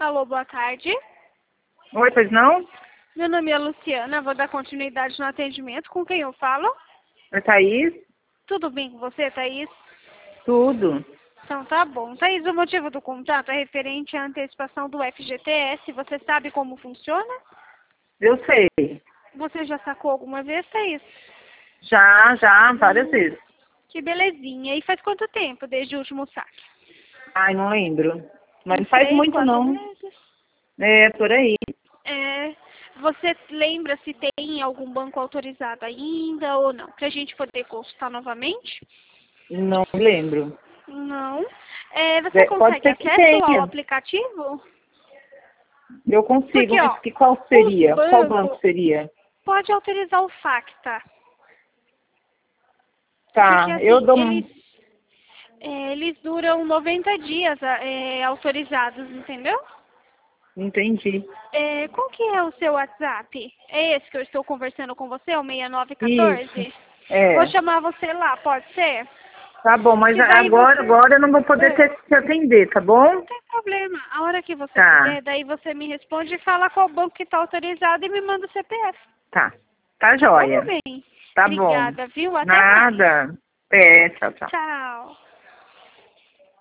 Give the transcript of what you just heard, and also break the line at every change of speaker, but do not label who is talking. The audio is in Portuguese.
Alô, boa tarde.
Oi, pois não?
Meu nome é Luciana, vou dar continuidade no atendimento. Com quem eu falo?
Oi, Thaís?
Tudo bem com você, Thaís?
Tudo.
Então tá bom. Thaís, o motivo do contato é referente à antecipação do FGTS. Você sabe como funciona?
Eu sei.
Você já sacou alguma vez, Thaís?
Já, várias vezes.
Que belezinha. E faz quanto tempo desde o último saque?
Ai, não lembro. Mas não
Uns
faz
3,
muito,
4
não.
meses?
É, por aí.
Você lembra se tem algum banco autorizado ainda ou não? Pra gente poder consultar novamente?
Não lembro.
Não. Você
Pode
consegue
ser que
acesso ao
tenha.
aplicativo?
Eu consigo,
Porque,
mas
ó,
qual
os
seria? Qual banco
bancos
seria?
pode autorizar o FACTA. Porque,
Tá, eu
assim,
dou...
eles duram 90 dias autorizados, entendeu?
Entendi.
Qual que é o seu WhatsApp? É esse que eu estou conversando com você, o
Isso.
6914? Vou
É.
chamar você lá, pode ser?
Tá bom, mas
Que daí você...
agora eu não vou poder te atender, tá
Não
bom?
tem problema. A hora que você
Tá,
puder, daí você me responde e fala qual banco que está autorizado e me manda o CPF.
tá. Tá
Tá bom, meu
joia.
bem?
Tá bom.
Obrigada, viu? Até mais.
Nada. É, tchau, tchau.
Tchau.